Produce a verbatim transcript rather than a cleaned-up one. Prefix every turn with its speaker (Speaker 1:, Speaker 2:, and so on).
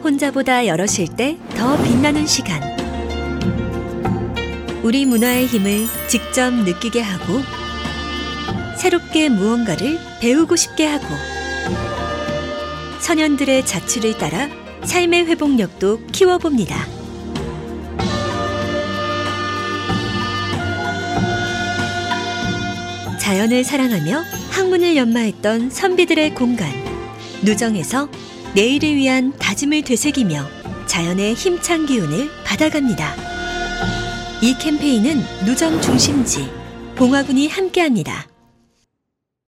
Speaker 1: 혼자보다 여럿일 때 더 빛나는 시간. 우리 문화의 힘을 직접 느끼게 하고 새롭게 무언가를 배우고 싶게 하고 선현들의 자취를 따라 삶의 회복력도 키워봅니다. 자연을 사랑하며 학문을 연마했던 선비들의 공간 누정에서 내일을 위한 다짐을 되새기며 자연의 힘찬 기운을 받아갑니다. 이 캠페인은 누정 중심지 봉화군이 함께합니다.